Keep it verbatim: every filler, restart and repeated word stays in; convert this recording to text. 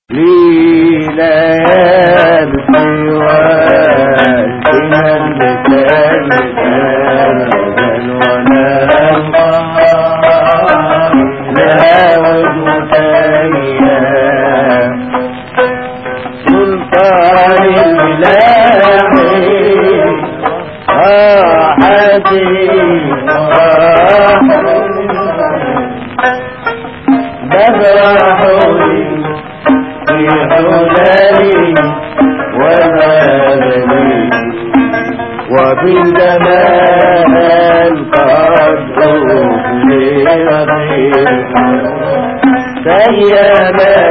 ليلاد سواتنا المثال مثال ونبقى لا وجه ثانيا سلطان الملاحي راحتي بفرحوني في حلالي ومالي وبالجمال قد أخلي رضيح سيما